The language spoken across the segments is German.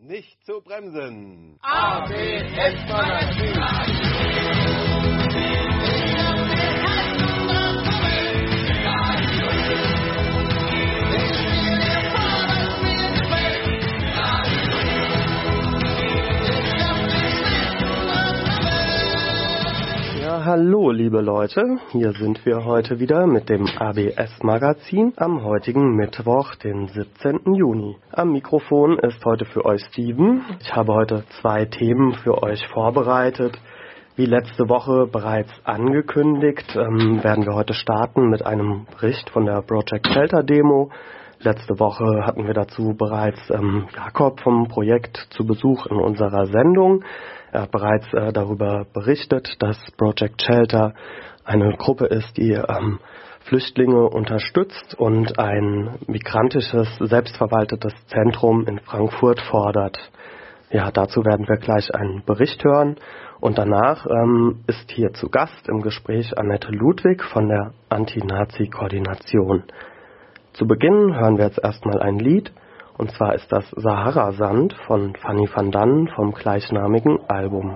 Nicht zu bremsen. ABS Magazin. Ja, hallo liebe Leute, hier sind wir heute wieder mit dem ABS Magazin am heutigen Mittwoch, den 17. Juni. Am Mikrofon ist heute für euch Steven. Ich habe heute 2 Themen für euch vorbereitet. Wie letzte Woche bereits angekündigt, werden wir heute starten mit einem Bericht von der Project Shelter Demo. Letzte Woche hatten wir dazu bereits Jakob vom Projekt zu Besuch in unserer Sendung. Er hat bereits darüber berichtet, dass Project Shelter eine Gruppe ist, die Flüchtlinge unterstützt und ein migrantisches, selbstverwaltetes Zentrum in Frankfurt fordert. Ja, dazu werden wir gleich einen Bericht hören. Und danach ist hier zu Gast im Gespräch Annette Ludwig von der Anti-Nazi-Koordination. Zu Beginn hören wir jetzt erstmal ein Lied. Und zwar ist das Sahara-Sand von Fanny van Dannen vom gleichnamigen Album.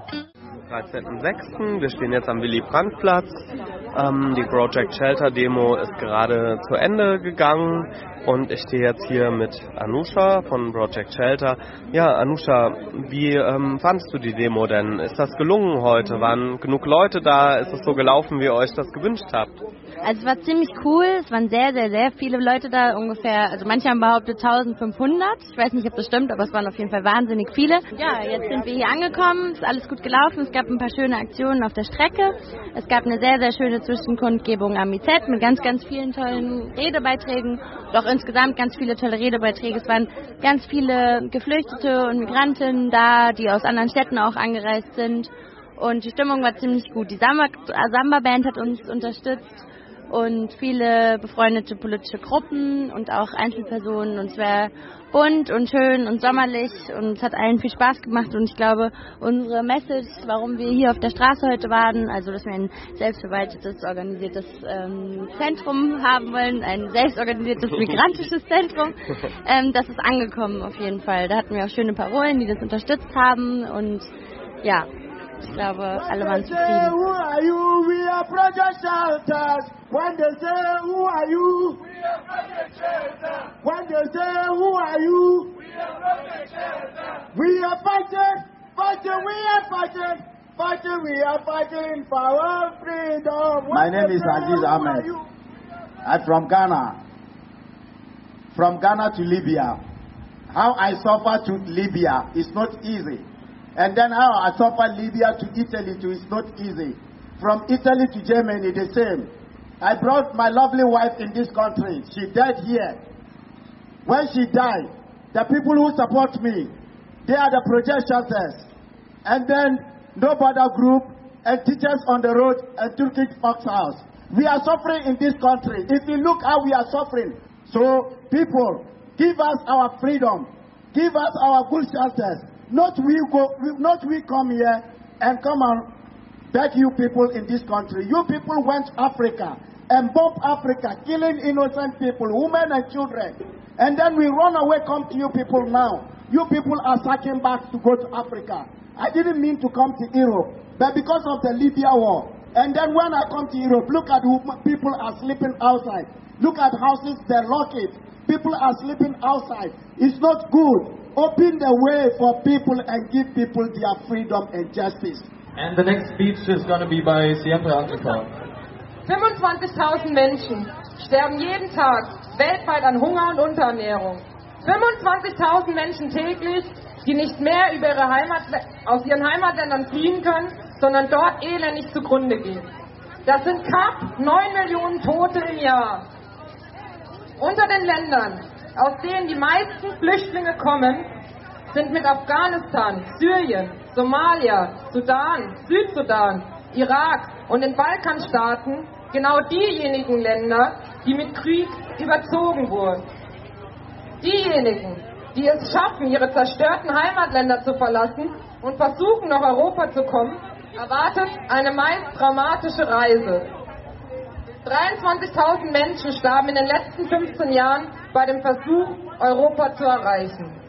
13.06. Wir stehen jetzt am Willy-Brandt-Platz. Die Project Shelter Demo ist gerade zu Ende gegangen und ich stehe jetzt hier mit Anusha von Project Shelter. Ja, Anusha, wie fandst du die Demo denn? Ist das gelungen heute? Waren genug Leute da? Ist es so gelaufen, wie ihr euch das gewünscht habt? Also es war ziemlich cool, es waren sehr, sehr, sehr viele Leute da, ungefähr, also manche haben behauptet 1500, ich weiß nicht, ob das stimmt, aber es waren auf jeden Fall wahnsinnig viele. Ja, jetzt sind wir hier angekommen, ist alles gut gelaufen, es gab ein paar schöne Aktionen auf der Strecke, es gab eine sehr, sehr schöne Zwischenkundgebung am IZ mit ganz, ganz vielen tollen Redebeiträgen, doch insgesamt ganz viele tolle Redebeiträge. Es waren ganz viele Geflüchtete und Migranten da, die aus anderen Städten auch angereist sind und die Stimmung war ziemlich gut. Die Samba-Band hat uns unterstützt und viele befreundete politische Gruppen und auch Einzelpersonen und es war bunt und schön und sommerlich und es hat allen viel Spaß gemacht und ich glaube, unsere Message, warum wir hier auf der Straße heute waren, also dass wir ein selbstverwaltetes, organisiertes Zentrum haben wollen, ein selbstorganisiertes, migrantisches Zentrum, das ist angekommen auf jeden Fall. Da hatten wir auch schöne Parolen, die das unterstützt haben und ja, ich glaube, alle waren zufrieden. Who are you? We are Project Shelters. When they say, who are you? We are Project Shelters. When they say, who are you? We are Project Shelters. We are fighting, we are fighting, we are fighting for our freedom. My name is Aziz Ahmed. I'm from Ghana. From Ghana to Libya. How I suffer to Libya is not easy. And then how I suffer Libya to Italy too is not easy. From Italy to Germany, the same. I brought my lovely wife in this country. She died here. When she died, the people who support me, they are the Project Shelters. And then No Border Group and Teachers on the Road and Turkish Fox House. We are suffering in this country. If you look how we are suffering. So people, give us our freedom. Give us our good shelters. Not we come here and come and beg you people in this country. You people went to Africa and bomb Africa, killing innocent people, women and children. And then we run away, come to you people now. You people are sucking back to go to Africa. I didn't mean to come to Europe, but because of the Libya war. And then when I come to Europe, look at who people are sleeping outside. Look at houses, they lock it. People are sleeping outside. It's not good. Open the way for people and give people their freedom and justice. And the next speech is going to be by Siempre Antifa. 25.000 Menschen sterben jeden Tag weltweit an Hunger und Unterernährung. 25.000 Menschen täglich, die nicht mehr aus ihren Heimatländern fliehen können, sondern dort elendig zugrunde gehen. Das sind knapp 9 Millionen Tote im Jahr. Unter den Ländern, aus denen die meisten Flüchtlinge kommen, sind mit Afghanistan, Syrien, Somalia, Sudan, Südsudan, Irak und den Balkanstaaten genau diejenigen Länder, die mit Krieg überzogen wurden. Diejenigen, die es schaffen, ihre zerstörten Heimatländer zu verlassen und versuchen, nach Europa zu kommen, erwartet eine meist dramatische Reise. 23.000 Menschen starben in den letzten 15 Jahren bei dem Versuch, Europa zu erreichen.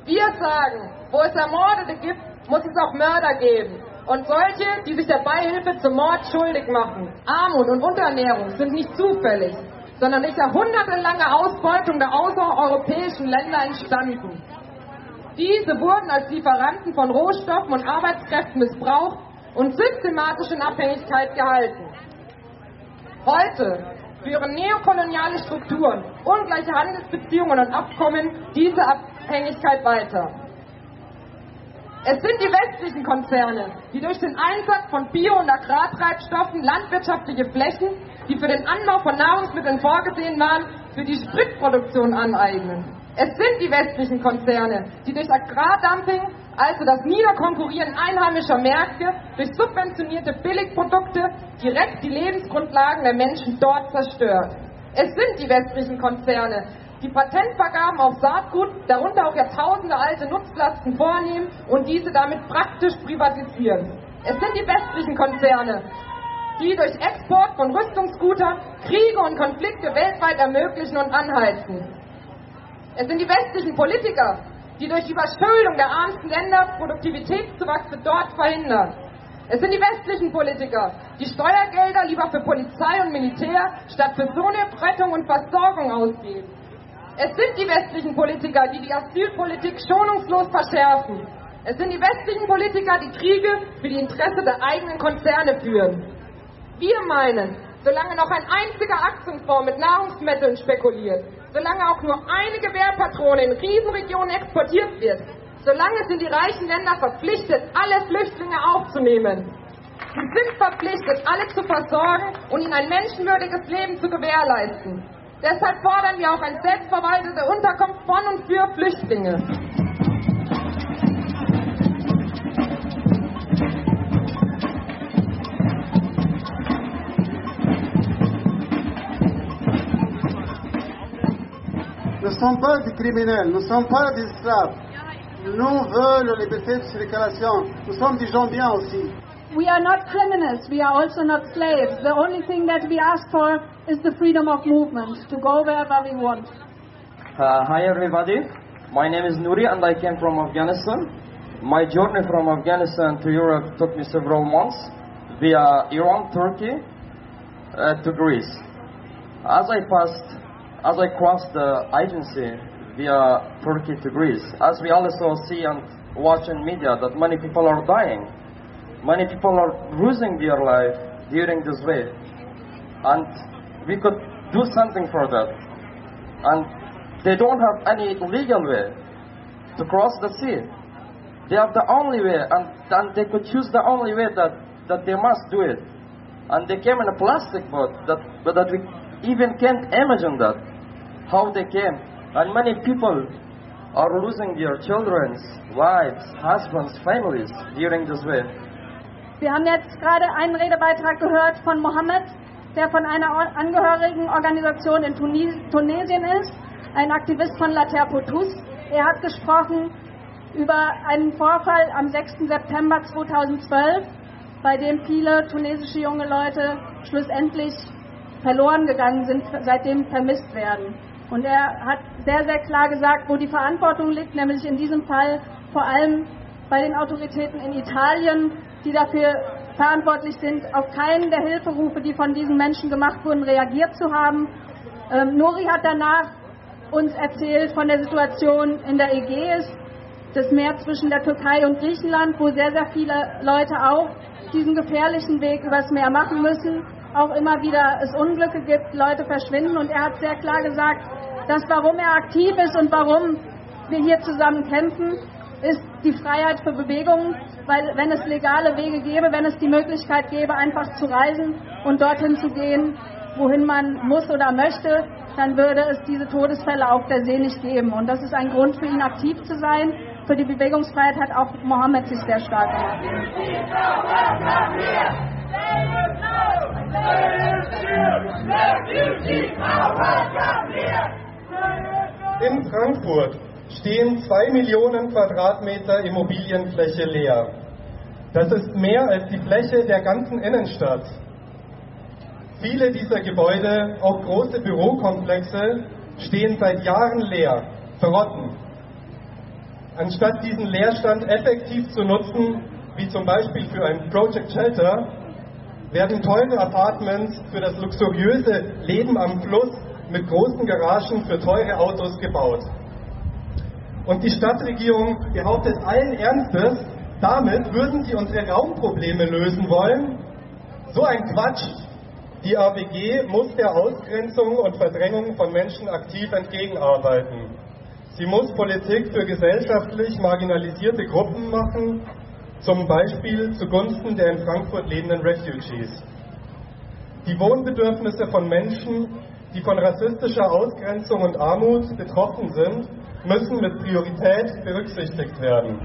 Wir sagen, wo es Ermordete gibt, muss es auch Mörder geben. Und solche, die sich der Beihilfe zum Mord schuldig machen. Armut und Unterernährung sind nicht zufällig, sondern durch jahrhundertelange Ausbeutung der außereuropäischen Länder entstanden. Diese wurden als Lieferanten von Rohstoffen und Arbeitskräften missbraucht und systematisch in Abhängigkeit gehalten. Heute führen neokoloniale Strukturen, ungleiche Handelsbeziehungen und Abkommen diese Abhängigkeit weiter. Es sind die westlichen Konzerne, die durch den Einsatz von Bio- und Agrartreibstoffen landwirtschaftliche Flächen, die für den Anbau von Nahrungsmitteln vorgesehen waren, für die Spritproduktion aneignen. Es sind die westlichen Konzerne, die durch Agrardumping, also das Niederkonkurrieren einheimischer Märkte, durch subventionierte Billigprodukte direkt die Lebensgrundlagen der Menschen dort zerstört. Es sind die westlichen Konzerne, die Patentvergaben auf Saatgut, darunter auch jahrtausendealte Nutzpflanzen vornehmen und diese damit praktisch privatisieren. Es sind die westlichen Konzerne, die durch Export von Rüstungsgütern Kriege und Konflikte weltweit ermöglichen und anheizen. Es sind die westlichen Politiker, die durch Überschuldung der ärmsten Länder Produktivitätszuwachs dort verhindern. Es sind die westlichen Politiker, die Steuergelder lieber für Polizei und Militär statt für Sohnerettung und Versorgung ausgeben. Es sind die westlichen Politiker, die die Asylpolitik schonungslos verschärfen. Es sind die westlichen Politiker, die Kriege für die Interessen der eigenen Konzerne führen. Wir meinen, solange noch ein einziger Aktienfonds mit Nahrungsmitteln spekuliert, solange auch nur eine Gewehrpatrone in Krisenregionen exportiert wird, solange sind die reichen Länder verpflichtet, alle Flüchtlinge aufzunehmen. Sie sind verpflichtet, alle zu versorgen und ihnen ein menschenwürdiges Leben zu gewährleisten. Deshalb fordern wir auch eine selbstverwaltete Unterkunft von und für Flüchtlinge. Nous ne sommes pas des criminels, nous ne sommes pas des esclaves. Nous voulons la liberté de circulation. Nous sommes des gens bien aussi. We are not criminals, we are also not slaves. The only thing that we ask for is the freedom of movement, to go wherever we want. Hi everybody, my name is Nuri and I came from Afghanistan. My journey from Afghanistan to Europe took me several months via Iran, Turkey to Greece. As I crossed the agency via Turkey to Greece, as we also see and watch in media that many people are dying. Many people are losing their life during this way. And we could do something for that. And they don't have any legal way to cross the sea. They have the only way, and they could choose the only way that they must do it. And they came in a plastic boat that we even can't imagine that, how they came. And many people are losing their children's wives, husbands, families during this way. Wir haben jetzt gerade einen Redebeitrag gehört von Mohammed, der von einer angehörigen Organisation in Tunesien ist, ein Aktivist von La Terre pour Tous. Er hat gesprochen über einen Vorfall am 6. September 2012, bei dem viele tunesische junge Leute schlussendlich verloren gegangen sind, seitdem vermisst werden. Und er hat sehr, sehr klar gesagt, wo die Verantwortung liegt, nämlich in diesem Fall vor allem bei den Autoritäten in Italien, die dafür verantwortlich sind, auf keinen der Hilferufe, die von diesen Menschen gemacht wurden, reagiert zu haben. Nuri hat danach uns erzählt von der Situation in der Ägäis, das Meer zwischen der Türkei und Griechenland, wo sehr, sehr viele Leute auch diesen gefährlichen Weg übers Meer machen müssen, auch immer wieder es Unglücke gibt, Leute verschwinden. Und er hat sehr klar gesagt, dass warum er aktiv ist und warum wir hier zusammen kämpfen, ist die Freiheit für Bewegungen, weil wenn es legale Wege gäbe, wenn es die Möglichkeit gäbe, einfach zu reisen und dorthin zu gehen, wohin man muss oder möchte, dann würde es diese Todesfälle auf der See nicht geben. Und das ist ein Grund für ihn, aktiv zu sein. Für die Bewegungsfreiheit hat auch Mohammed sich sehr stark gemacht. In Frankfurt stehen 2 Millionen Quadratmeter Immobilienfläche leer. Das ist mehr als die Fläche der ganzen Innenstadt. Viele dieser Gebäude, auch große Bürokomplexe, stehen seit Jahren leer, verrotten. Anstatt diesen Leerstand effektiv zu nutzen, wie zum Beispiel für ein Project Shelter, werden teure Apartments für das luxuriöse Leben am Fluss mit großen Garagen für teure Autos gebaut. Und die Stadtregierung behauptet allen Ernstes, damit würden sie unsere Raumprobleme lösen wollen. So ein Quatsch! Die ABG muss der Ausgrenzung und Verdrängung von Menschen aktiv entgegenarbeiten. Sie muss Politik für gesellschaftlich marginalisierte Gruppen machen, zum Beispiel zugunsten der in Frankfurt lebenden Refugees. Die Wohnbedürfnisse von Menschen, die von rassistischer Ausgrenzung und Armut betroffen sind, müssen mit Priorität berücksichtigt werden.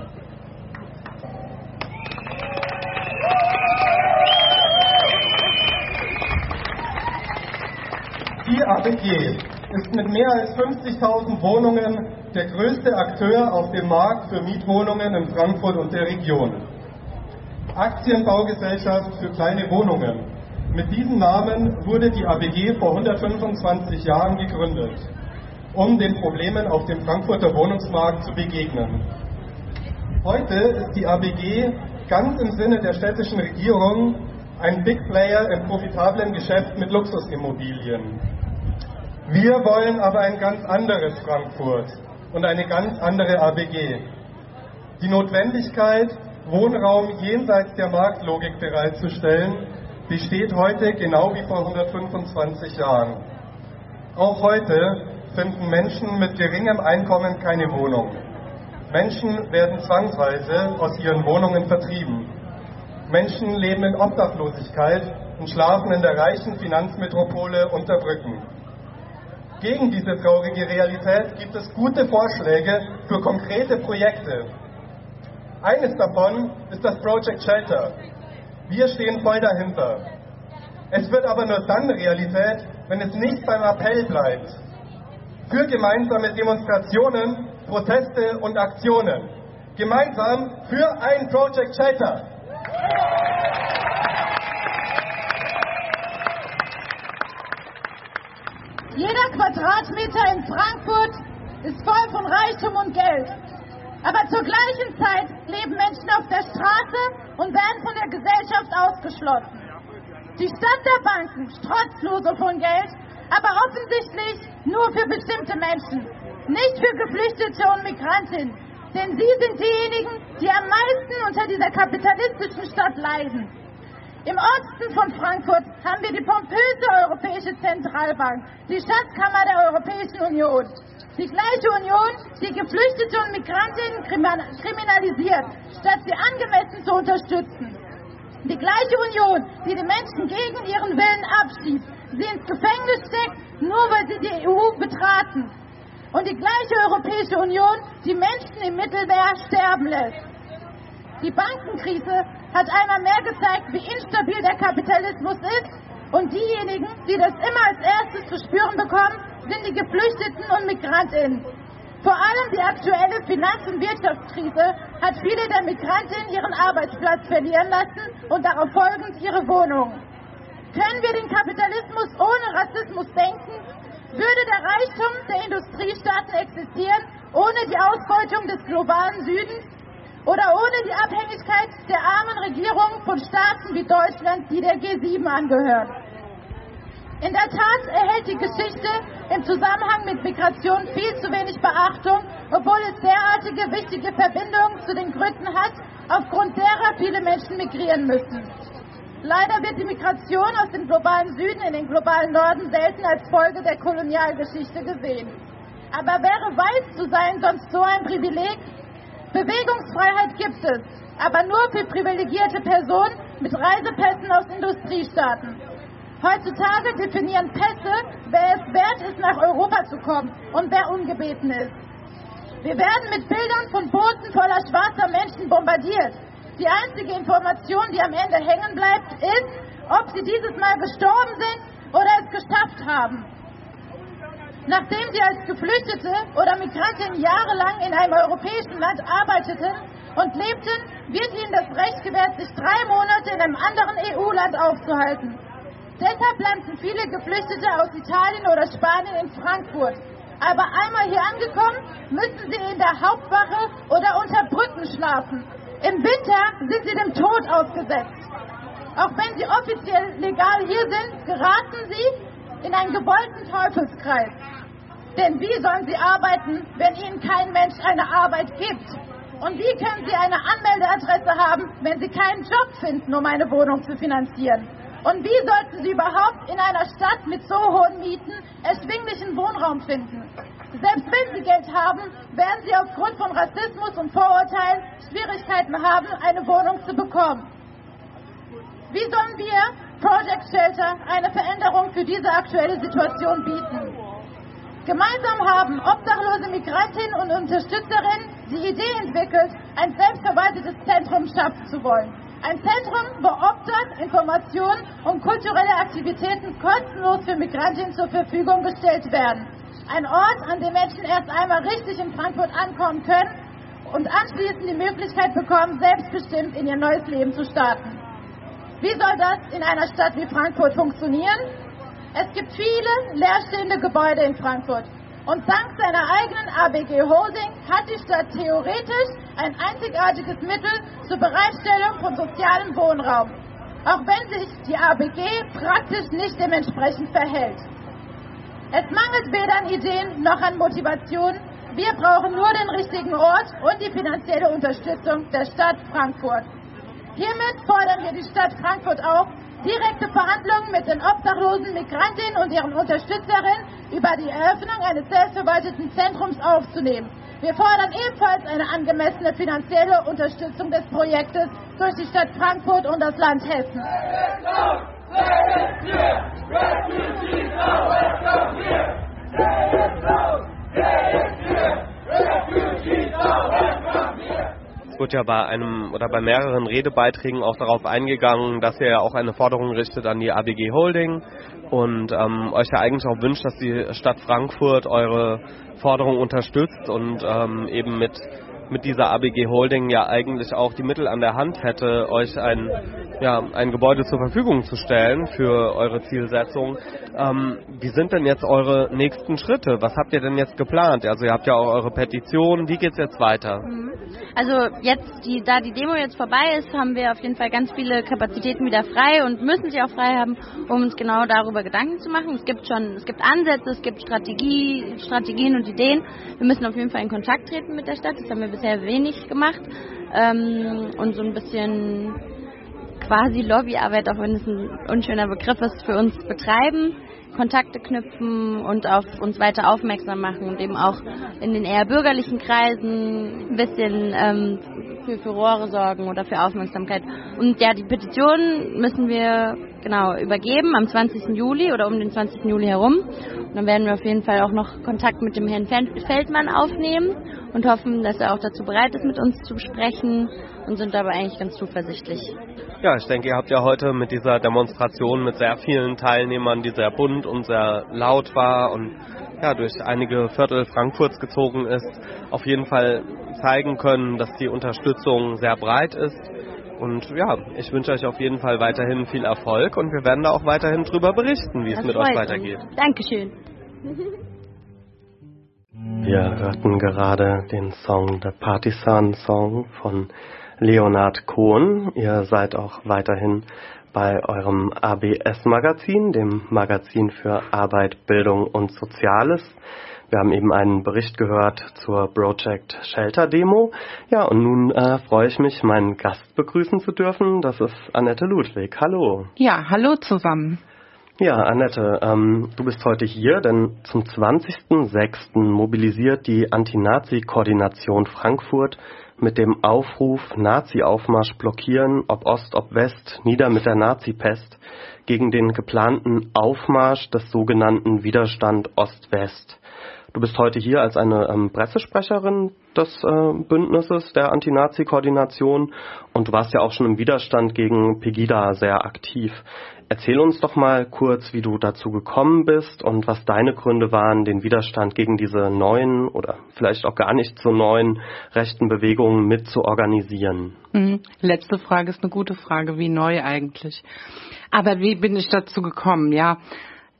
Die ABG ist mit mehr als 50.000 Wohnungen der größte Akteur auf dem Markt für Mietwohnungen in Frankfurt und der Region. Aktienbaugesellschaft für kleine Wohnungen. Mit diesem Namen wurde die ABG vor 125 Jahren gegründet, um den Problemen auf dem Frankfurter Wohnungsmarkt zu begegnen. Heute ist die ABG ganz im Sinne der städtischen Regierung ein Big Player im profitablen Geschäft mit Luxusimmobilien. Wir wollen aber ein ganz anderes Frankfurt und eine ganz andere ABG. Die Notwendigkeit, Wohnraum jenseits der Marktlogik bereitzustellen, besteht heute genau wie vor 125 Jahren. Auch heute finden Menschen mit geringem Einkommen keine Wohnung. Menschen werden zwangsweise aus ihren Wohnungen vertrieben. Menschen leben in Obdachlosigkeit und schlafen in der reichen Finanzmetropole unter Brücken. Gegen diese traurige Realität gibt es gute Vorschläge für konkrete Projekte. Eines davon ist das Project Shelter. Wir stehen voll dahinter. Es wird aber nur dann Realität, wenn es nicht beim Appell bleibt. Für gemeinsame Demonstrationen, Proteste und Aktionen. Gemeinsam für ein Project Shelter. Jeder Quadratmeter in Frankfurt ist voll von Reichtum und Geld. Aber zur gleichen Zeit leben Menschen auf der Straße und werden von der Gesellschaft ausgeschlossen. Die Stadt der Banken strotzt nur so von Geld, aber offensichtlich nur für bestimmte Menschen, nicht für Geflüchtete und Migrantinnen. Denn sie sind diejenigen, die am meisten unter dieser kapitalistischen Stadt leiden. Im Osten von Frankfurt haben wir die pompöse Europäische Zentralbank, die Schatzkammer der Europäischen Union. Die gleiche Union, die Geflüchtete und Migrantinnen kriminalisiert, statt sie angemessen zu unterstützen. Die gleiche Union, die die Menschen gegen ihren Willen abschiebt, sie ins Gefängnis steckt, nur weil sie die EU betraten. Und die gleiche Europäische Union, die Menschen im Mittelmeer sterben lässt. Die Bankenkrise hat einmal mehr gezeigt, wie instabil der Kapitalismus ist. Und diejenigen, die das immer als erstes zu spüren bekommen, sind die Geflüchteten und MigrantInnen. Vor allem die aktuelle Finanz- und Wirtschaftskrise hat viele der MigrantInnen ihren Arbeitsplatz verlieren lassen und darauf folgend ihre Wohnung. Können wir den Kapitalismus ohne Rassismus denken? Würde der Reichtum der Industriestaaten existieren, ohne die Ausbeutung des globalen Südens? Oder ohne die Abhängigkeit der armen Regierungen von Staaten wie Deutschland, die der G7 angehören? In der Tat erhält die Geschichte im Zusammenhang mit Migration viel zu wenig Beachtung, obwohl es derartige wichtige Verbindungen zu den Gründen hat, aufgrund derer viele Menschen migrieren müssen. Leider wird die Migration aus dem globalen Süden in den globalen Norden selten als Folge der Kolonialgeschichte gesehen. Aber wäre weiß zu sein sonst so ein Privileg? Bewegungsfreiheit gibt es, aber nur für privilegierte Personen mit Reisepässen aus Industriestaaten. Heutzutage definieren Pässe, wer es wert ist, nach Europa zu kommen und wer ungebeten ist. Wir werden mit Bildern von Booten voller schwarzer Menschen bombardiert. Die einzige Information, die am Ende hängen bleibt, ist, ob sie dieses Mal gestorben sind oder es geschafft haben. Nachdem sie als Geflüchtete oder Migrantinnen jahrelang in einem europäischen Land arbeiteten und lebten, wird ihnen das Recht gewährt, sich 3 Monate in einem anderen EU-Land aufzuhalten. Deshalb landen viele Geflüchtete aus Italien oder Spanien in Frankfurt. Aber einmal hier angekommen, müssen sie in der Hauptwache oder unter Brücken schlafen. Im Winter sind sie dem Tod ausgesetzt. Auch wenn sie offiziell legal hier sind, geraten sie in einen gewollten Teufelskreis. Denn wie sollen sie arbeiten, wenn ihnen kein Mensch eine Arbeit gibt? Und wie können sie eine Anmeldeadresse haben, wenn sie keinen Job finden, um eine Wohnung zu finanzieren? Und wie sollten sie überhaupt in einer Stadt mit so hohen Mieten erschwinglichen Wohnraum finden? Selbst wenn sie Geld haben, werden sie aufgrund von Rassismus und Vorurteilen Schwierigkeiten haben, eine Wohnung zu bekommen. Wie sollen wir, Project Shelter, eine Veränderung für diese aktuelle Situation bieten? Gemeinsam haben obdachlose Migrantinnen und Unterstützerinnen die Idee entwickelt, ein selbstverwaltetes Zentrum schaffen zu wollen. Ein Zentrum, wo Obdach, Informationen und kulturelle Aktivitäten kostenlos für Migrantinnen zur Verfügung gestellt werden. Ein Ort, an dem Menschen erst einmal richtig in Frankfurt ankommen können und anschließend die Möglichkeit bekommen, selbstbestimmt in ihr neues Leben zu starten. Wie soll das in einer Stadt wie Frankfurt funktionieren? Es gibt viele leerstehende Gebäude in Frankfurt. Und dank seiner eigenen ABG Holding hat die Stadt theoretisch ein einzigartiges Mittel zur Bereitstellung von sozialem Wohnraum. Auch wenn sich die ABG praktisch nicht dementsprechend verhält. Es mangelt weder an Ideen noch an Motivation. Wir brauchen nur den richtigen Ort und die finanzielle Unterstützung der Stadt Frankfurt. Hiermit fordern wir die Stadt Frankfurt auf, direkte Verhandlungen mit den obdachlosen Migrantinnen und ihren Unterstützerinnen über die Eröffnung eines selbstverwalteten Zentrums aufzunehmen. Wir fordern ebenfalls eine angemessene finanzielle Unterstützung des Projektes durch die Stadt Frankfurt und das Land Hessen. Es wird ja bei einem oder bei mehreren Redebeiträgen auch darauf eingegangen, dass ihr ja auch eine Forderung richtet an die ABG Holding und euch ja eigentlich auch wünscht, dass die Stadt Frankfurt eure Forderung unterstützt und eben mit dieser ABG Holding ja eigentlich auch die Mittel an der Hand hätte, euch ein Gebäude zur Verfügung zu stellen für eure Zielsetzung. Wie sind denn jetzt eure nächsten Schritte? Was habt ihr denn jetzt geplant? Also ihr habt ja auch eure Petition. Wie geht's jetzt weiter? Also jetzt, da die Demo jetzt vorbei ist, haben wir auf jeden Fall ganz viele Kapazitäten wieder frei und müssen sie auch frei haben, um uns genau darüber Gedanken zu machen. Es gibt Ansätze, es gibt Strategien und Ideen. Wir müssen auf jeden Fall in Kontakt treten mit der Stadt. Das haben wir bisher wenig gemacht. Und so ein bisschen quasi Lobbyarbeit, auch wenn es ein unschöner Begriff ist, für uns betreiben, Kontakte knüpfen und auf uns weiter aufmerksam machen und eben auch in den eher bürgerlichen Kreisen ein bisschen für Furore sorgen oder für Aufmerksamkeit. Und ja, die Petition müssen wir übergeben am 20. Juli oder um den 20. Juli herum. Und dann werden wir auf jeden Fall auch noch Kontakt mit dem Herrn Feldmann aufnehmen und hoffen, dass er auch dazu bereit ist, mit uns zu sprechen und sind dabei eigentlich ganz zuversichtlich. Ja, ich denke, ihr habt ja heute mit dieser Demonstration mit sehr vielen Teilnehmern, die sehr bunt und sehr laut war und ja, durch einige Viertel Frankfurts gezogen ist, auf jeden Fall zeigen können, dass die Unterstützung sehr breit ist. Und ja, ich wünsche euch auf jeden Fall weiterhin viel Erfolg und wir werden da auch weiterhin drüber berichten, wie es mit euch weitergeht. Dankeschön. Wir hörten gerade den Song The Partisan Song von Leonhard Cohen. Ihr seid auch weiterhin bei eurem ABS-Magazin, dem Magazin für Arbeit, Bildung und Soziales. Wir haben eben einen Bericht gehört zur Project Shelter Demo. Ja, und nun freue ich mich, meinen Gast begrüßen zu dürfen. Das ist Annette Ludwig. Hallo. Ja, hallo zusammen. Ja, Annette, du bist heute hier, denn zum 20.06. mobilisiert die Anti-Nazi-Koordination Frankfurt mit dem Aufruf Nazi-Aufmarsch blockieren, ob Ost, ob West, nieder mit der Nazi-Pest, gegen den geplanten Aufmarsch des sogenannten Widerstand Ost-West. Du bist heute hier als eine Pressesprecherin des Bündnisses der Anti-Nazi-Koordination und du warst ja auch schon im Widerstand gegen Pegida sehr aktiv. Erzähl uns doch mal kurz, wie du dazu gekommen bist und was deine Gründe waren, den Widerstand gegen diese neuen oder vielleicht auch gar nicht so neuen rechten Bewegungen mit zu organisieren. Letzte Frage ist eine gute Frage, wie neu eigentlich. Aber wie bin ich dazu gekommen? Ja,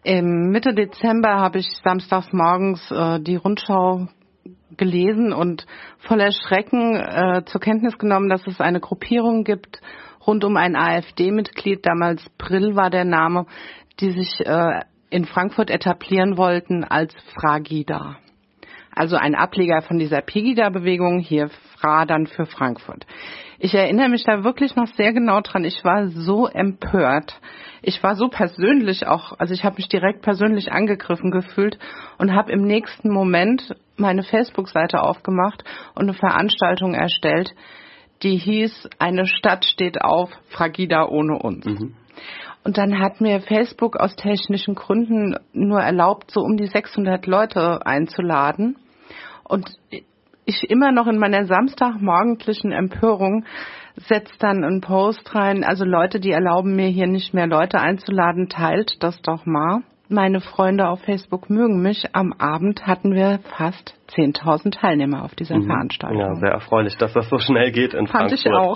Mitte Dezember habe ich samstags morgens die Rundschau gelesen und voller Schrecken zur Kenntnis genommen, dass es eine Gruppierung gibt rund um ein AfD-Mitglied, damals Brill war der Name, die sich in Frankfurt etablieren wollten als Fragida. Also ein Ableger von dieser Pegida-Bewegung, hier Fra dann für Frankfurt. Ich erinnere mich da wirklich noch sehr genau dran. Ich war so empört. Ich war so persönlich auch, also ich habe mich direkt persönlich angegriffen gefühlt und habe im nächsten Moment meine Facebook-Seite aufgemacht und eine Veranstaltung erstellt, die hieß, eine Stadt steht auf, Fragida ohne uns. Und dann hat mir Facebook aus technischen Gründen nur erlaubt, so um die 600 Leute einzuladen. Und ich immer noch in meiner samstagmorgendlichen Empörung setze dann einen Post rein, also Leute, die erlauben mir hier nicht mehr Leute einzuladen, teilt das doch mal. Meine Freunde auf Facebook mögen mich. Am Abend hatten wir fast 10.000 Teilnehmer auf dieser Veranstaltung. Ja, sehr erfreulich, dass das so schnell geht in Frankfurt. Fand ich auch.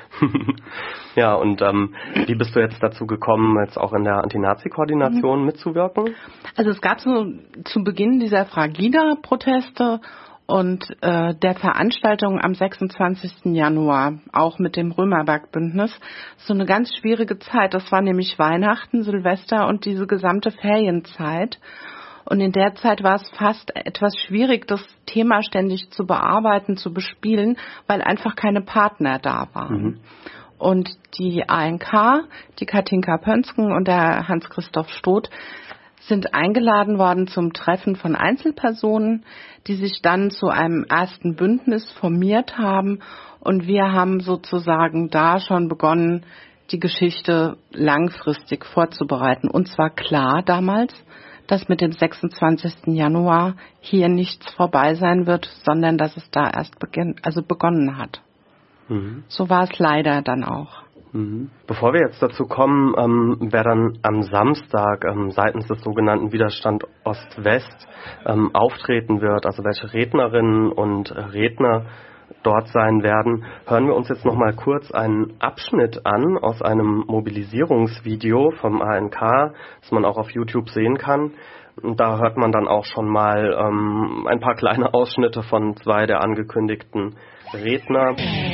Ja, und wie bist du jetzt dazu gekommen, jetzt auch in der Anti-Nazi-Koordination mitzuwirken? Also es gab so zu Beginn dieser Fragida-Proteste und der Veranstaltung am 26. Januar, auch mit dem Römerberg-Bündnis, so eine ganz schwierige Zeit. Das war nämlich Weihnachten, Silvester und diese gesamte Ferienzeit. Und in der Zeit war es fast etwas schwierig, das Thema ständig zu bearbeiten, zu bespielen, weil einfach keine Partner da waren. Und die ANK, die Katinka Pönsken und der Hans-Christoph Stoth, sind eingeladen worden zum Treffen von Einzelpersonen, die sich dann zu einem ersten Bündnis formiert haben. Und wir haben sozusagen da schon begonnen, die Geschichte langfristig vorzubereiten. Und zwar klar damals, dass mit dem 26. Januar hier nichts vorbei sein wird, sondern dass es da erst begonnen hat. So war es leider dann auch. Bevor wir jetzt dazu kommen, wer dann am Samstag seitens des sogenannten Widerstand Ost-West auftreten wird, also welche Rednerinnen und Redner dort sein werden, hören wir uns jetzt noch mal kurz einen Abschnitt an aus einem Mobilisierungsvideo vom ANK, das man auch auf YouTube sehen kann. Und da hört man dann auch schon mal ein paar kleine Ausschnitte von 2 der angekündigten Redner.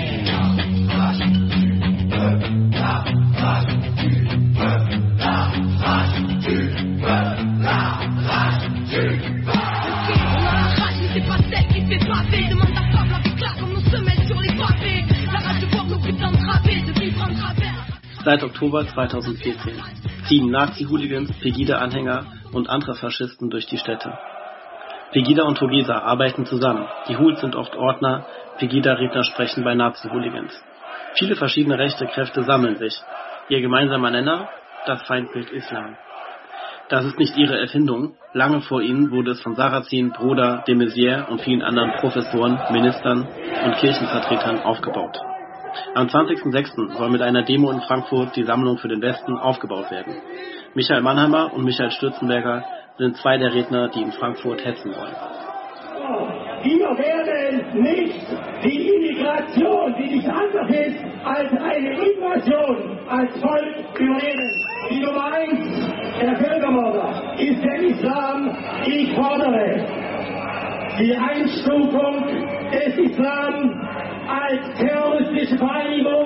Seit Oktober 2014 ziehen Nazi-Hooligans, Pegida-Anhänger und andere Faschisten durch die Städte. Pegida und Togesa arbeiten zusammen. Die Hools sind oft Ordner, Pegida-Redner sprechen bei Nazi-Hooligans. Viele verschiedene rechte Kräfte sammeln sich. Ihr gemeinsamer Nenner? Das Feindbild Islam. Das ist nicht ihre Erfindung. Lange vor ihnen wurde es von Sarrazin, Broda, de Maizière und vielen anderen Professoren, Ministern und Kirchenvertretern aufgebaut. Am 20.06. soll mit einer Demo in Frankfurt die Sammlung für den Westen aufgebaut werden. Michael Mannheimer und Michael Stürzenberger sind 2 der Redner, die in Frankfurt hetzen wollen. Wir werden nicht die Immigration, die nichts anderes ist als eine Invasion, als Volk übernehmen. Die Nummer 1 der Völkermörder ist der Islam. Ich fordere die Einstufung des Islam als terroristische Vereinigung.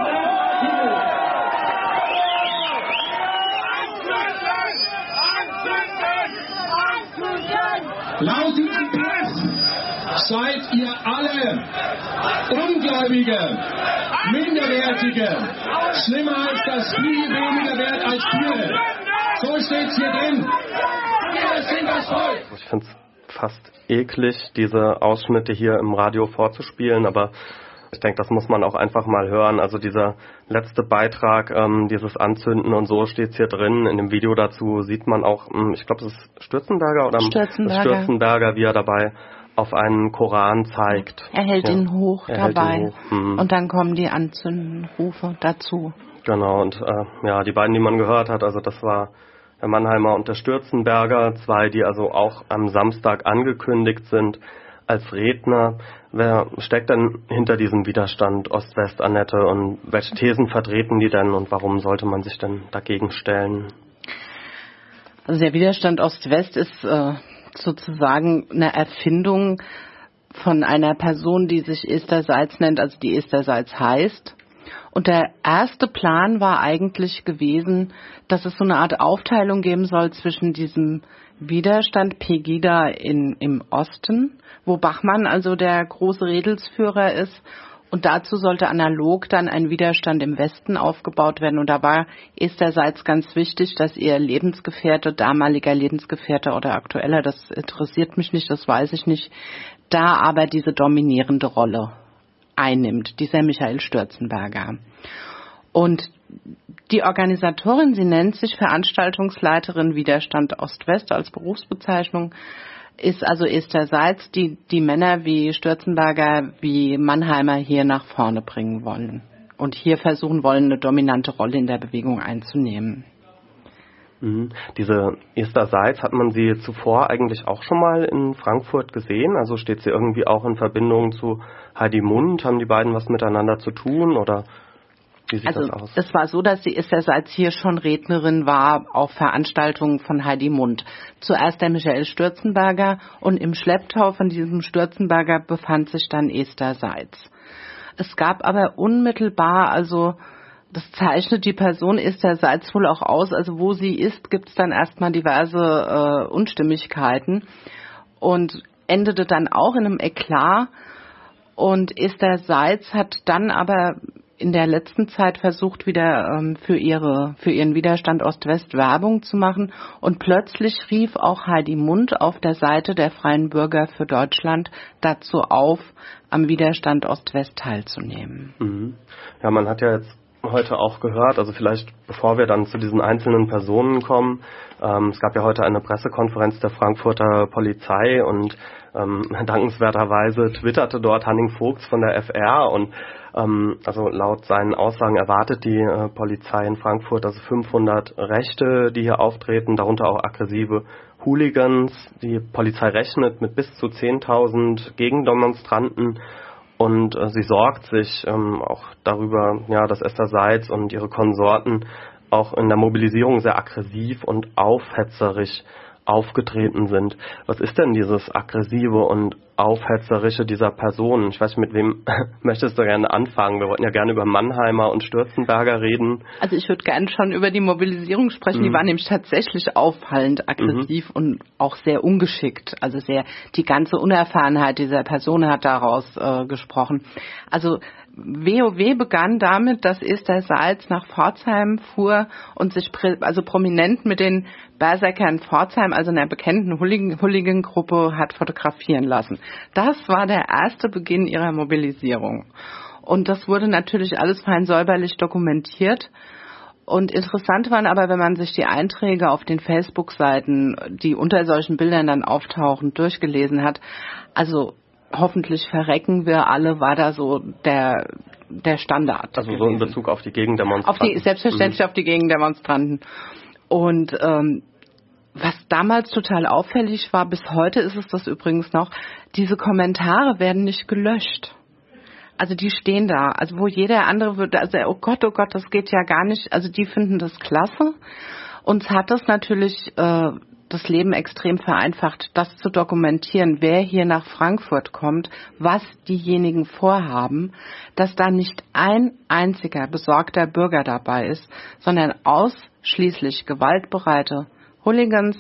Laut IPF seid ihr alle Ungläubige, Minderwertige, schlimmer als das Vieh, weniger wert als Tiere. So steht's hier drin. Wir sind das Volk. Ich finde es fast eklig, diese Ausschnitte hier im Radio vorzuspielen, aber ich denke, das muss man auch einfach mal hören. Also dieser letzte Beitrag, dieses Anzünden und so steht's hier drin. In dem Video dazu sieht man auch, ich glaube, es ist Stürzenberger oder Stürzenberger, wie er dabei auf einen Koran zeigt. Er hält ihn hoch dabei und dann kommen die Anzündenrufe dazu. Genau, und die beiden, die man gehört hat, also das war der Mannheimer und der Stürzenberger, 2, die also auch am Samstag angekündigt sind als Redner. Wer steckt denn hinter diesem Widerstand Ost-West, Annette, und welche Thesen vertreten die denn und warum sollte man sich denn dagegen stellen? Also der Widerstand Ost-West ist sozusagen eine Erfindung von einer Person, die sich Esther Seitz nennt, also die Esther Seitz heißt. Und der erste Plan war eigentlich gewesen, dass es so eine Art Aufteilung geben soll zwischen diesem Widerstand Pegida im Osten, wo Bachmann also der große Redelsführer ist. Und dazu sollte analog dann ein Widerstand im Westen aufgebaut werden. Und da war Esther Seitz ganz wichtig, dass ihr Lebensgefährte, damaliger Lebensgefährte oder aktueller, das interessiert mich nicht, das weiß ich nicht, da aber diese dominierende Rolle einnimmt, dieser Michael Stürzenberger. Und die Organisatorin, sie nennt sich Veranstaltungsleiterin Widerstand Ost-West als Berufsbezeichnung, ist also Esther Seitz, die Männer wie Stürzenberger, wie Mannheimer hier nach vorne bringen wollen und hier versuchen wollen, eine dominante Rolle in der Bewegung einzunehmen. Diese Esther Seitz, hat man sie zuvor eigentlich auch schon mal in Frankfurt gesehen? Also steht sie irgendwie auch in Verbindung zu Heidi Mund? Haben die beiden was miteinander zu tun oder wie sieht das aus? Es war so, dass die Esther Seitz hier schon Rednerin war auf Veranstaltungen von Heidi Mund. Zuerst der Michael Stürzenberger und im Schlepptau von diesem Stürzenberger befand sich dann Esther Seitz. Es gab aber unmittelbar, also das zeichnet die Person Esther Seitz wohl auch aus. Also wo sie ist, gibt es dann erstmal diverse Unstimmigkeiten und endete dann auch in einem Eklat. Und Esther Seitz hat dann aber in der letzten Zeit versucht, wieder für ihren Widerstand Ost-West Werbung zu machen. Und plötzlich rief auch Heidi Mund auf der Seite der Freien Bürger für Deutschland dazu auf, am Widerstand Ost-West teilzunehmen. Ja, man hat ja jetzt heute auch gehört, also vielleicht bevor wir dann zu diesen einzelnen Personen kommen, es gab ja heute eine Pressekonferenz der Frankfurter Polizei und dankenswerterweise twitterte dort Hanning Vogts von der FR und also laut seinen Aussagen erwartet die Polizei in Frankfurt also 500 Rechte, die hier auftreten, darunter auch aggressive Hooligans. Die Polizei rechnet mit bis zu 10.000 Gegendemonstranten. Und sie sorgt sich auch darüber, ja, dass Esther Seitz und ihre Konsorten auch in der Mobilisierung sehr aggressiv und aufhetzerisch aufgetreten sind. Was ist denn dieses aggressive und aufhetzerische dieser Personen? Ich weiß nicht, mit wem möchtest du gerne anfangen? Wir wollten ja gerne über Mannheimer und Stürzenberger reden. Also ich würde gerne schon über die Mobilisierung sprechen. Die war nämlich tatsächlich auffallend aggressiv und auch sehr ungeschickt. Also die ganze Unerfahrenheit dieser Person hat daraus gesprochen. Also WoW begann damit, dass Esther Seitz nach Pforzheim fuhr und sich prominent mit den Berserkern Pforzheim, also einer bekannten Hooligan-Gruppe, hat fotografieren lassen. Das war der erste Beginn ihrer Mobilisierung. Und das wurde natürlich alles fein säuberlich dokumentiert. Und interessant waren aber, wenn man sich die Einträge auf den Facebook-Seiten, die unter solchen Bildern dann auftauchen, durchgelesen hat, also hoffentlich verrecken wir alle, war da so der Standard. Also gewesen. So in Bezug auf die Gegendemonstranten. Selbstverständlich auf die Gegendemonstranten. Und was damals total auffällig war, bis heute ist es das übrigens noch, diese Kommentare werden nicht gelöscht. Also die stehen da, also wo jeder andere würde, also oh Gott, das geht ja gar nicht, also die finden das klasse. Uns hat das natürlich das Leben extrem vereinfacht, das zu dokumentieren, wer hier nach Frankfurt kommt, was diejenigen vorhaben, dass da nicht ein einziger besorgter Bürger dabei ist, sondern ausschließlich gewaltbereite Hooligans,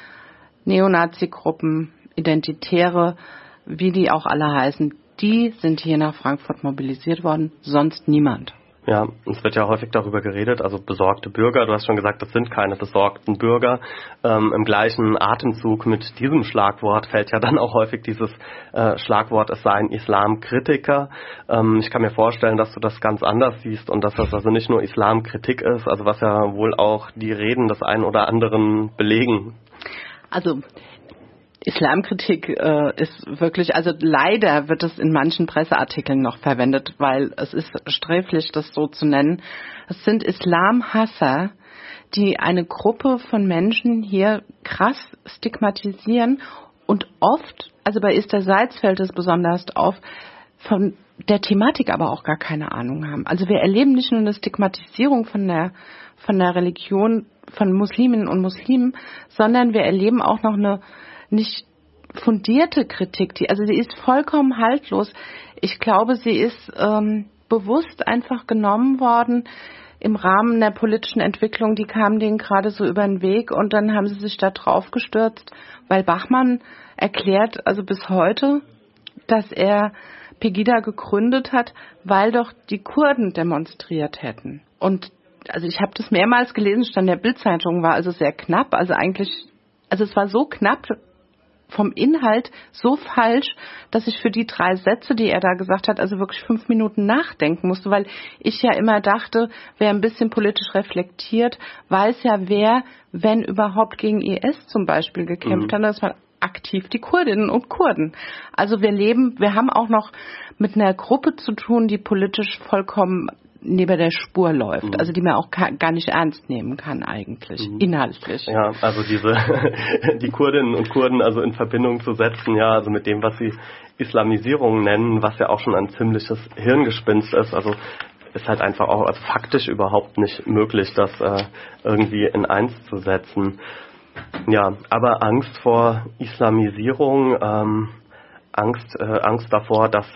Neonazi-Gruppen, Identitäre, wie die auch alle heißen, die sind hier nach Frankfurt mobilisiert worden, sonst niemand. Ja, es wird ja häufig darüber geredet, also besorgte Bürger, du hast schon gesagt, das sind keine besorgten Bürger. Im gleichen Atemzug mit diesem Schlagwort fällt ja dann auch häufig dieses Schlagwort, es seien Islamkritiker. Ich kann mir vorstellen, dass du das ganz anders siehst und dass das also nicht nur Islamkritik ist, also was ja wohl auch die Reden des einen oder anderen belegen. Also Islamkritik ist wirklich, also leider wird es in manchen Presseartikeln noch verwendet, weil es ist sträflich, das so zu nennen. Es sind Islamhasser, die eine Gruppe von Menschen hier krass stigmatisieren und oft, also bei Esther Seitz fällt es besonders auf, von der Thematik aber auch gar keine Ahnung haben. Also wir erleben nicht nur eine Stigmatisierung von der Religion von Musliminnen und Muslimen, sondern wir erleben auch noch eine nicht fundierte Kritik. Sie ist vollkommen haltlos. Ich glaube, sie ist bewusst einfach genommen worden im Rahmen der politischen Entwicklung. Die kamen denen gerade so über den Weg und dann haben sie sich da drauf gestürzt, weil Bachmann erklärt, also bis heute, dass er Pegida gegründet hat, weil doch die Kurden demonstriert hätten. Und also ich habe das mehrmals gelesen, stand in der Bild-Zeitung, war also sehr knapp, also es war so knapp vom Inhalt, so falsch, dass ich für die 3 Sätze, die er da gesagt hat, also wirklich 5 Minuten nachdenken musste, weil ich ja immer dachte, wer ein bisschen politisch reflektiert, weiß ja, wer, wenn überhaupt, gegen IS zum Beispiel gekämpft hat. Das war aktiv die Kurdinnen und Kurden. Also wir haben auch noch mit einer Gruppe zu tun, die politisch vollkommen neben der Spur läuft, also die man auch gar nicht ernst nehmen kann eigentlich, inhaltlich. Ja, also die Kurdinnen und Kurden also in Verbindung zu setzen, ja, also mit dem, was sie Islamisierung nennen, was ja auch schon ein ziemliches Hirngespinst ist, also ist halt einfach auch also faktisch überhaupt nicht möglich, das irgendwie in eins zu setzen. Ja, aber Angst vor Islamisierung, Angst davor, dass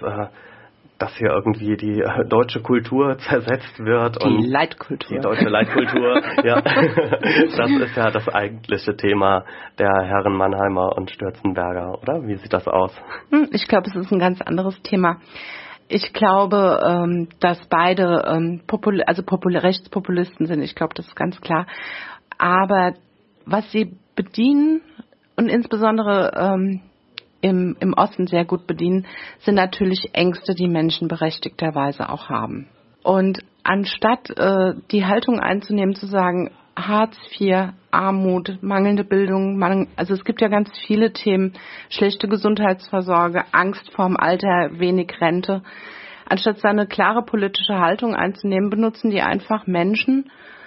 hier irgendwie die deutsche Kultur zersetzt wird. Die Leitkultur. Die deutsche Leitkultur, ja. Das ist ja das eigentliche Thema der Herren Mannheimer und Stürzenberger, oder? Wie sieht das aus? Ich glaube, es ist ein ganz anderes Thema. Ich glaube, dass beide Rechtspopulisten sind. Ich glaube, das ist ganz klar. Aber was sie bedienen und insbesondere im Osten sehr gut bedienen, sind natürlich Ängste, die Menschen berechtigterweise auch haben. Und anstatt die Haltung einzunehmen, zu sagen, Hartz IV, Armut, mangelnde Bildung, also es gibt ja ganz viele Themen, schlechte Gesundheitsvorsorge, Angst vorm Alter, wenig Rente. Anstatt eine klare politische Haltung einzunehmen, benutzen die einfach Menschen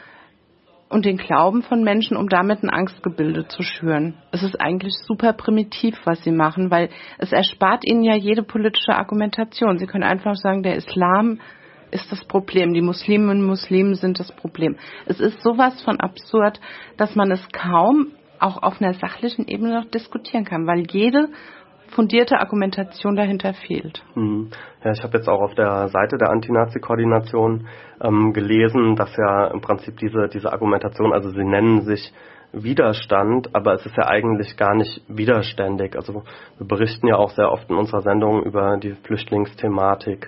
und den Glauben von Menschen, um damit ein Angstgebilde zu schüren. Es ist eigentlich super primitiv, was sie machen, weil es erspart ihnen ja jede politische Argumentation. Sie können einfach sagen, der Islam ist das Problem, die Musliminnen und Muslimen sind das Problem. Es ist sowas von absurd, dass man es kaum auch auf einer sachlichen Ebene noch diskutieren kann, weil jede fundierte Argumentation dahinter fehlt. Ja, ich habe jetzt auch auf der Seite der Anti-Nazi-Koordination gelesen, dass ja im Prinzip diese Argumentation, also sie nennen sich Widerstand, aber es ist ja eigentlich gar nicht widerständig. Also wir berichten ja auch sehr oft in unserer Sendung über die Flüchtlingsthematik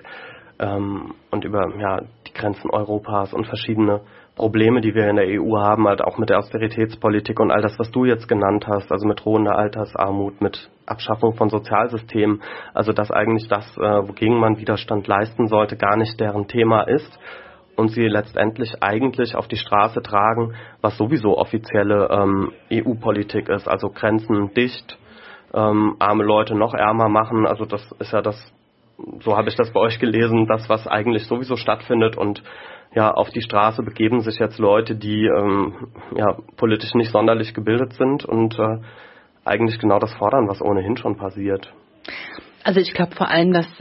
und über die Grenzen Europas und verschiedene Probleme, die wir in der EU haben, halt auch mit der Austeritätspolitik und all das, was du jetzt genannt hast, also mit drohender Altersarmut, mit Abschaffung von Sozialsystemen, also dass eigentlich das, wogegen man Widerstand leisten sollte, gar nicht deren Thema ist und sie letztendlich eigentlich auf die Straße tragen, was sowieso offizielle EU-Politik ist, also Grenzen dicht, arme Leute noch ärmer machen, also das ist ja das, so habe ich das bei euch gelesen, das, was eigentlich sowieso stattfindet und ja, auf die Straße begeben sich jetzt Leute, die politisch nicht sonderlich gebildet sind und eigentlich genau das fordern, was ohnehin schon passiert. Also ich glaube vor allem, dass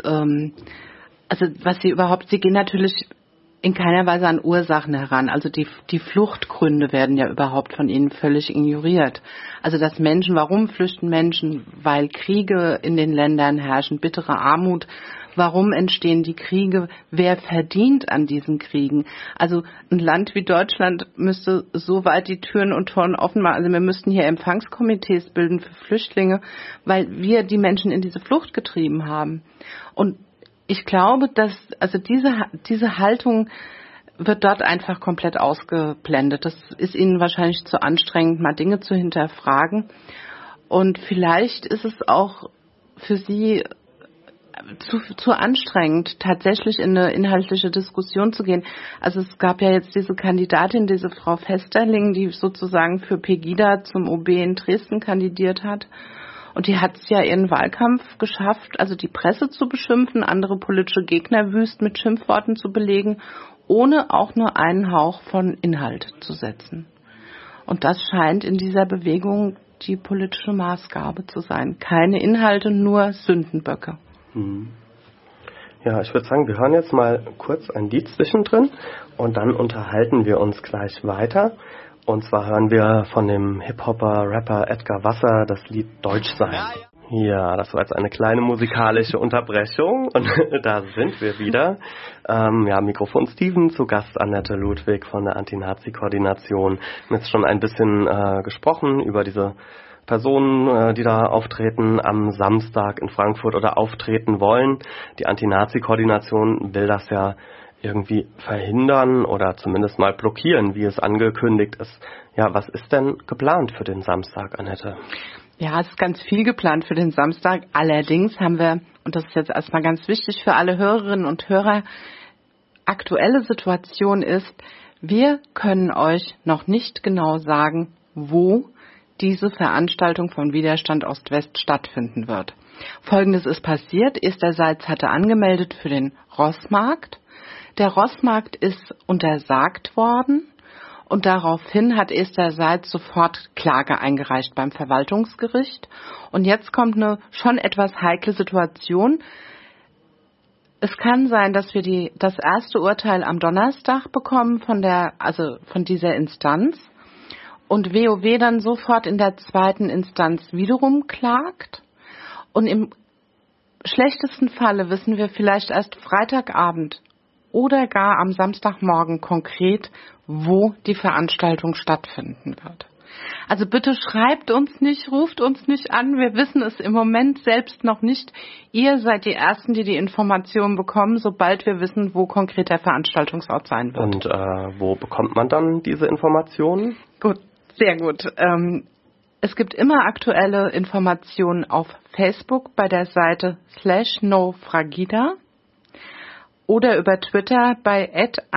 sie gehen natürlich in keiner Weise an Ursachen heran. Also die Fluchtgründe werden ja überhaupt von ihnen völlig ignoriert. Also warum flüchten Menschen? Weil Kriege in den Ländern herrschen, bittere Armut. Warum entstehen die Kriege? Wer verdient an diesen Kriegen? Also ein Land wie Deutschland müsste so weit die Türen und Toren offen machen. Also wir müssten hier Empfangskomitees bilden für Flüchtlinge, weil wir die Menschen in diese Flucht getrieben haben. Und ich glaube, dass diese Haltung wird dort einfach komplett ausgeblendet. Das ist ihnen wahrscheinlich zu anstrengend, mal Dinge zu hinterfragen. Und vielleicht ist es auch für sie zu anstrengend, tatsächlich in eine inhaltliche Diskussion zu gehen. Also es gab ja jetzt diese Kandidatin, diese Frau Vesterling, die sozusagen für Pegida zum OB in Dresden kandidiert hat. Und die hat es ja ihren Wahlkampf geschafft, also die Presse zu beschimpfen, andere politische Gegner wüst mit Schimpfworten zu belegen, ohne auch nur einen Hauch von Inhalt zu setzen. Und das scheint in dieser Bewegung die politische Maßgabe zu sein. Keine Inhalte, nur Sündenböcke. Ja, ich würde sagen, wir hören jetzt mal kurz ein Lied zwischendrin und dann unterhalten wir uns gleich weiter. Und zwar hören wir von dem Hip-Hopper-Rapper Edgar Wasser das Lied Deutsch sein. Ja, das war jetzt eine kleine musikalische Unterbrechung und da sind wir wieder. Mikrofon Steven, zu Gast Annette Ludwig von der Anti-Nazi-Koordination. Wir haben jetzt schon ein bisschen gesprochen über diese Personen, die da auftreten am Samstag in Frankfurt oder auftreten wollen. Die Anti-Nazi-Koordination will das ja irgendwie verhindern oder zumindest mal blockieren, wie es angekündigt ist. Ja, was ist denn geplant für den Samstag, Annette? Ja, es ist ganz viel geplant für den Samstag. Allerdings haben wir, und das ist jetzt erstmal ganz wichtig für alle Hörerinnen und Hörer, aktuelle Situation ist, wir können euch noch nicht genau sagen, wo diese Veranstaltung von Widerstand Ost-West stattfinden wird. Folgendes ist passiert. Esterseits hatte angemeldet für den Rossmarkt. Der Rossmarkt ist untersagt worden und daraufhin hat Esterseits sofort Klage eingereicht beim Verwaltungsgericht. Und jetzt kommt eine schon etwas heikle Situation. Es kann sein, dass wir das erste Urteil am Donnerstag bekommen von dieser Instanz und WoW dann sofort in der zweiten Instanz wiederum klagt. Und im schlechtesten Falle wissen wir vielleicht erst Freitagabend oder gar am Samstagmorgen konkret, wo die Veranstaltung stattfinden wird. Also bitte schreibt uns nicht, ruft uns nicht an. Wir wissen es im Moment selbst noch nicht. Ihr seid die Ersten, die die Informationen bekommen, sobald wir wissen, wo konkret der Veranstaltungsort sein wird. Und wo bekommt man dann diese Informationen? Gut, sehr gut. Es gibt immer aktuelle Informationen auf Facebook bei der Seite /nofragida oder über Twitter bei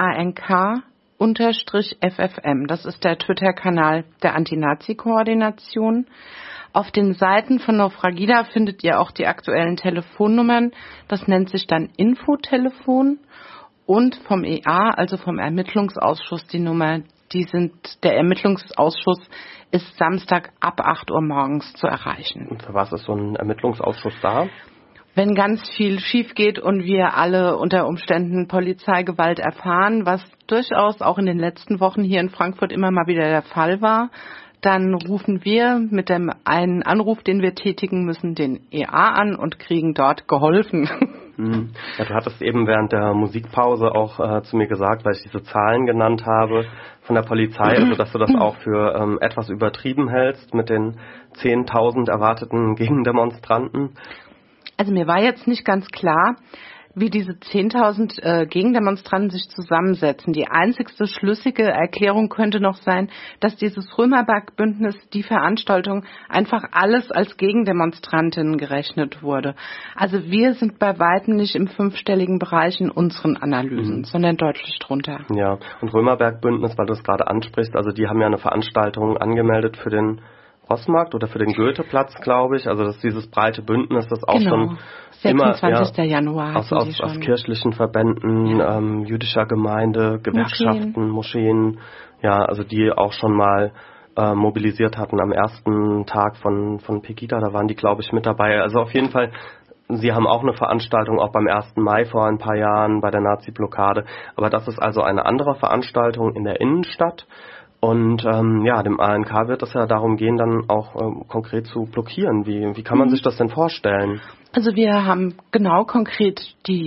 @ank_FFM. Das ist der Twitter-Kanal der Anti-Nazi-Koordination. Auf den Seiten von Nofragida findet ihr auch die aktuellen Telefonnummern. Das nennt sich dann Infotelefon. Und vom EA, also vom Ermittlungsausschuss, die Nummer, der Ermittlungsausschuss ist Samstag ab 8 Uhr morgens zu erreichen. Und für was ist so ein Ermittlungsausschuss da? Wenn ganz viel schief geht und wir alle unter Umständen Polizeigewalt erfahren, was durchaus auch in den letzten Wochen hier in Frankfurt immer mal wieder der Fall war, dann rufen wir mit dem einen Anruf, den wir tätigen müssen, den EA an und kriegen dort geholfen. Ja, du hattest eben während der Musikpause auch zu mir gesagt, weil ich diese Zahlen genannt habe von der Polizei, also dass du das auch für etwas übertrieben hältst mit den 10.000 erwarteten Gegendemonstranten. Also mir war jetzt nicht ganz klar, wie diese 10.000 Gegendemonstranten sich zusammensetzen. Die einzigste schlüssige Erklärung könnte noch sein, dass dieses Römerberg-Bündnis, die Veranstaltung, einfach alles als Gegendemonstrantinnen gerechnet wurde. Also wir sind bei weitem nicht im 5-stelligen Bereich in unseren Analysen, sondern deutlich drunter. Ja, und Römerberg-Bündnis, weil du es gerade ansprichst, also die haben ja eine Veranstaltung angemeldet für den Rossmarkt oder für den Goetheplatz, glaube ich. Also das ist dieses breite Bündnis, das auch schon 26. immer Januar aus kirchlichen Verbänden, jüdischer Gemeinde, Gewerkschaften, Moscheen, ja, also die auch schon mal mobilisiert hatten am ersten Tag von Pegida. Da waren die, glaube ich, mit dabei. Also auf jeden Fall, sie haben auch eine Veranstaltung, auch beim 1. Mai vor ein paar Jahren bei der Nazi-Blockade. Aber das ist also eine andere Veranstaltung in der Innenstadt. Und dem ANK wird es ja darum gehen, dann auch konkret zu blockieren. Wie kann man sich das denn vorstellen? Also wir haben genau konkret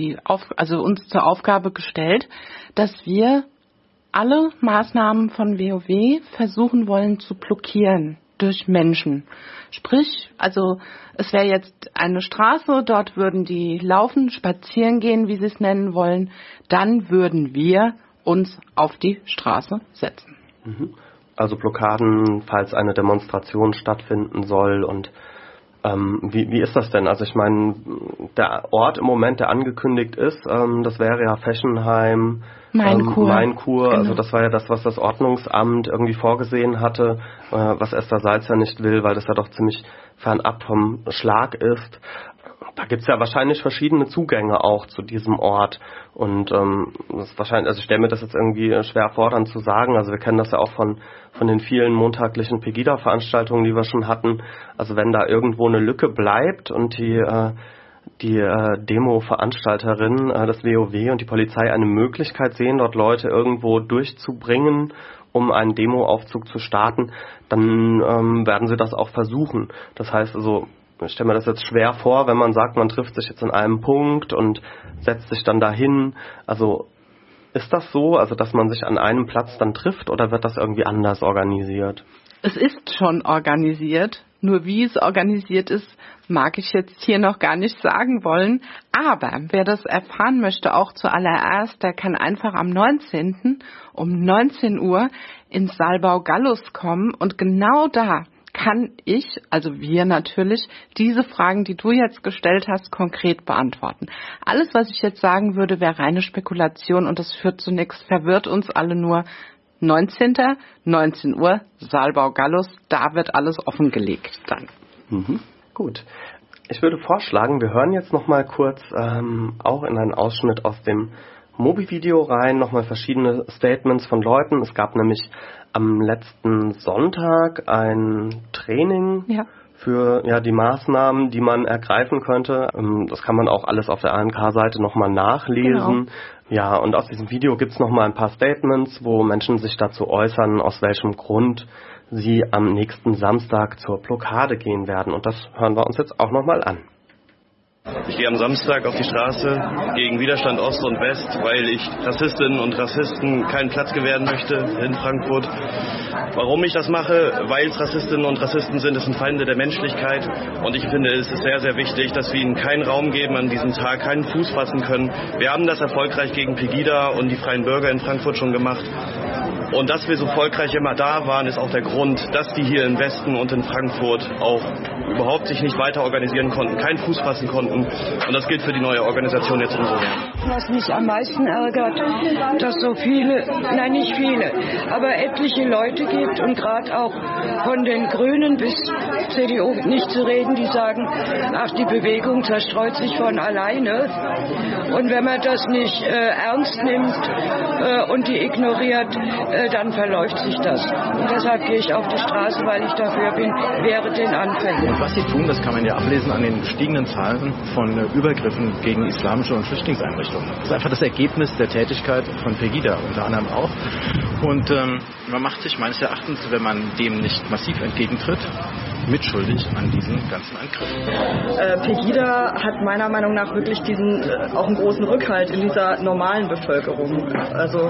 uns zur Aufgabe gestellt, dass wir alle Maßnahmen von WoW versuchen wollen zu blockieren durch Menschen. Sprich, also es wäre jetzt eine Straße, dort würden die laufen, spazieren gehen, wie sie es nennen wollen. Dann würden wir uns auf die Straße setzen. Also Blockaden, falls eine Demonstration stattfinden soll. Und wie ist das denn? Also ich meine, der Ort im Moment, der angekündigt ist, das wäre ja Fechenheim, Mainkur. Genau. Also das war ja das, was das Ordnungsamt irgendwie vorgesehen hatte, was Esterseits ja nicht will, weil das ja doch ziemlich fernab vom Schlag ist. Da gibt's ja wahrscheinlich verschiedene Zugänge auch zu diesem Ort. Und das ist wahrscheinlich, also ich stelle mir das jetzt irgendwie schwer vor, dann zu sagen. Also wir kennen das ja auch von den vielen montaglichen Pegida-Veranstaltungen, die wir schon hatten. Also wenn da irgendwo eine Lücke bleibt und die Demo-Veranstalterin, das WoW und die Polizei eine Möglichkeit sehen, dort Leute irgendwo durchzubringen, um einen Demoaufzug zu starten, dann werden sie das auch versuchen. Das heißt also, ich stelle mir das jetzt schwer vor, wenn man sagt, man trifft sich jetzt an einem Punkt und setzt sich dann dahin. Also ist das so, also dass man sich an einem Platz dann trifft, oder wird das irgendwie anders organisiert? Es ist schon organisiert, nur wie es organisiert ist, mag ich jetzt hier noch gar nicht sagen wollen. Aber wer das erfahren möchte, auch zuallererst, der kann einfach am 19. um 19 Uhr ins Saalbau Gallus kommen, und genau da kann ich, also wir natürlich, diese Fragen, die du jetzt gestellt hast, konkret beantworten. Alles, was ich jetzt sagen würde, wäre reine Spekulation, und das führt zu nichts, verwirrt uns alle nur. 19. 19 Uhr, Saalbau Gallus, da wird alles offengelegt dann. Gut. Ich würde vorschlagen, wir hören jetzt noch mal kurz auch in einen Ausschnitt aus dem Mobi-Video rein, nochmal verschiedene Statements von Leuten. Es gab nämlich am letzten Sonntag ein Training für die Maßnahmen, die man ergreifen könnte. Das kann man auch alles auf der ANK-Seite nochmal nachlesen. Genau. Ja, und aus diesem Video gibt's nochmal ein paar Statements, wo Menschen sich dazu äußern, aus welchem Grund sie am nächsten Samstag zur Blockade gehen werden. Und das hören wir uns jetzt auch nochmal an. Ich gehe am Samstag auf die Straße gegen Widerstand Ost und West, weil ich Rassistinnen und Rassisten keinen Platz gewähren möchte in Frankfurt. Warum ich das mache? Weil es Rassistinnen und Rassisten sind, es sind Feinde der Menschlichkeit. Und ich finde, es ist sehr, sehr wichtig, dass wir ihnen keinen Raum geben an diesem Tag, keinen Fuß fassen können. Wir haben das erfolgreich gegen Pegida und die Freien Bürger in Frankfurt schon gemacht. Und dass wir so erfolgreich immer da waren, ist auch der Grund, dass die hier im Westen und in Frankfurt auch überhaupt sich nicht weiter organisieren konnten, keinen Fuß fassen konnten. Und das gilt für die neue Organisation jetzt umso mehr. Was mich am meisten ärgert, dass so viele, nein nicht viele, aber etliche Leute gibt, und gerade auch von den Grünen bis CDU nicht zu reden, die sagen, ach, die Bewegung zerstreut sich von alleine. Und wenn man das nicht ernst nimmt und die ignoriert, dann verläuft sich das. Und deshalb gehe ich auf die Straße, weil ich dafür bin, wäre den Anfängen. Und was sie tun, das kann man ja ablesen an den gestiegenen Zahlen von Übergriffen gegen islamische und Flüchtlingseinrichtungen. Das ist einfach das Ergebnis der Tätigkeit von Pegida unter anderem auch. Und man macht sich meines Erachtens, wenn man dem nicht massiv entgegentritt, mitschuldig an diesen ganzen Angriffen. Pegida hat meiner Meinung nach wirklich auch einen großen Rückhalt in dieser normalen Bevölkerung. Also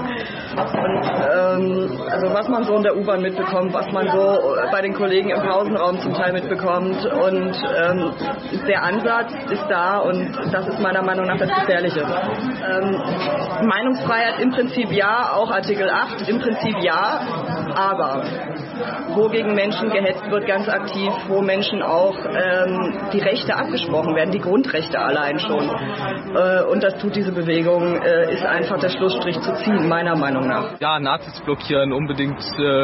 was man so in der U-Bahn mitbekommt, was man so bei den Kollegen im Pausenraum zum Teil mitbekommt, und der Ansatz ist da, und das ist meiner Meinung nach das Gefährliche. Meinungsfreiheit im Prinzip ja, auch Artikel 8 im Prinzip ja, aber wo gegen Menschen gehetzt wird, ganz aktiv, wo Menschen auch die Rechte abgesprochen werden, die Grundrechte allein schon. Und das tut diese Bewegung, ist einfach der Schlussstrich zu ziehen, meiner Meinung nach. Ja, Nazis blockieren, unbedingt,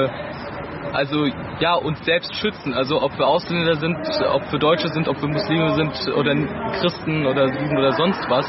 uns selbst schützen. Also ob wir Ausländer sind, ob wir Deutsche sind, ob wir Muslime sind oder Christen oder Juden oder sonst was.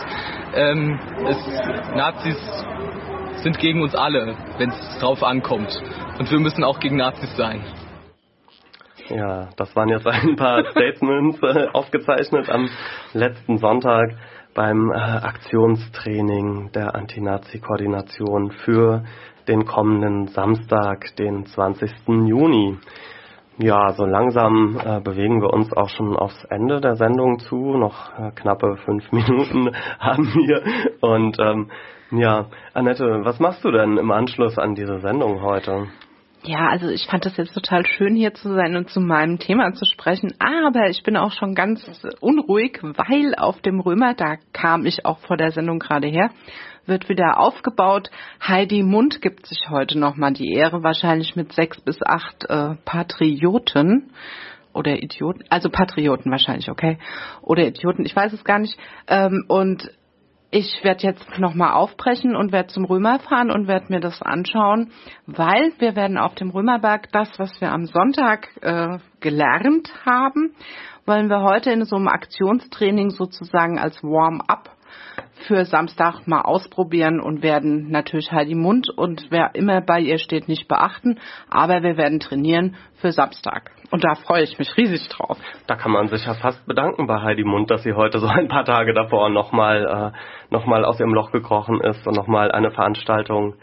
Nazis sind gegen uns alle, wenn es drauf ankommt. Und wir müssen auch gegen Nazis sein. Ja, das waren jetzt ein paar Statements aufgezeichnet am letzten Sonntag beim Aktionstraining der Anti-Nazi-Koordination für den kommenden Samstag, den 20. Juni. Ja, so langsam bewegen wir uns auch schon aufs Ende der Sendung zu. Noch knappe 5 Minuten haben wir. Und Annette, was machst du denn im Anschluss an diese Sendung heute? Ja, also ich fand das jetzt total schön, hier zu sein und zu meinem Thema zu sprechen. Aber ich bin auch schon ganz unruhig, weil auf dem Römer, da kam ich auch vor der Sendung gerade her, wird wieder aufgebaut. Heidi Mund gibt sich heute nochmal die Ehre, wahrscheinlich mit 6 bis 8 Patrioten oder Idioten, also Patrioten wahrscheinlich, okay, oder Idioten, ich weiß es gar nicht. Und ich werde jetzt nochmal aufbrechen und werde zum Römer fahren und werde mir das anschauen, weil wir werden auf dem Römerberg das, was wir am Sonntag gelernt haben, wollen wir heute in so einem Aktionstraining sozusagen als Warm-up für Samstag mal ausprobieren und werden natürlich Heidi Mund und wer immer bei ihr steht nicht beachten, aber wir werden trainieren für Samstag. Und da freue ich mich riesig drauf. Da kann man sich ja fast bedanken bei Heidi Mund, dass sie heute so ein paar Tage davor nochmal aus ihrem Loch gekrochen ist und nochmal eine Veranstaltung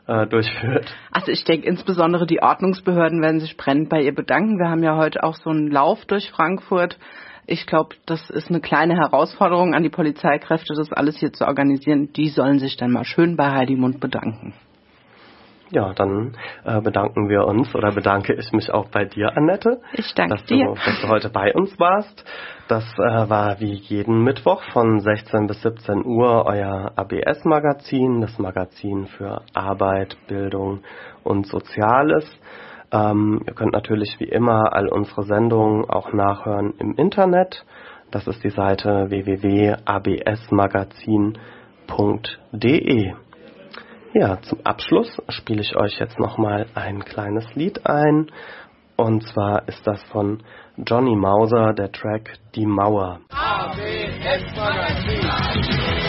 durchführt? Also ich denke, insbesondere die Ordnungsbehörden werden sich brennend bei ihr bedanken. Wir haben ja heute auch so einen Lauf durch Frankfurt. Ich glaube, das ist eine kleine Herausforderung an die Polizeikräfte, das alles hier zu organisieren. Die sollen sich dann mal schön bei Heidi Mund bedanken. Ja, dann bedanken wir uns oder bedanke ich mich auch bei dir, Annette. Ich danke dir. Dass du heute bei uns warst. Das war wie jeden Mittwoch von 16 bis 17 Uhr euer ABS-Magazin, das Magazin für Arbeit, Bildung und Soziales. Ihr könnt natürlich wie immer all unsere Sendungen auch nachhören im Internet. Das ist die Seite www.absmagazin.de. Ja, zum Abschluss spiele ich euch jetzt nochmal ein kleines Lied ein. Und zwar ist das von Johnny Mauser, der Track Die Mauer. ABS Magazin.